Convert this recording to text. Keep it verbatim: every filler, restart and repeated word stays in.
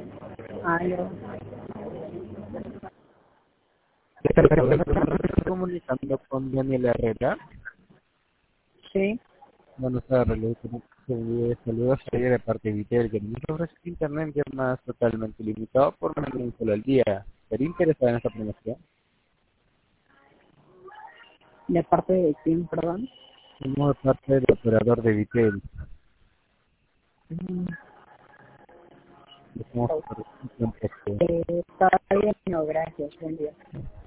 Aló. Estoy comunicando con Daniel Herrera. Sí. Buenas tardes, le doy saludos a de parte de Vitel, que nos ofrece internet en llamadas totalmente limitado por menos de un solo al día. ¿Estaría interesada en esta promoción? ¿De parte de quién, perdón? Somos parte del operador de Vitel. Mm, Estamos por un tiempo. Eh, está bien, no, gracias. Buen día.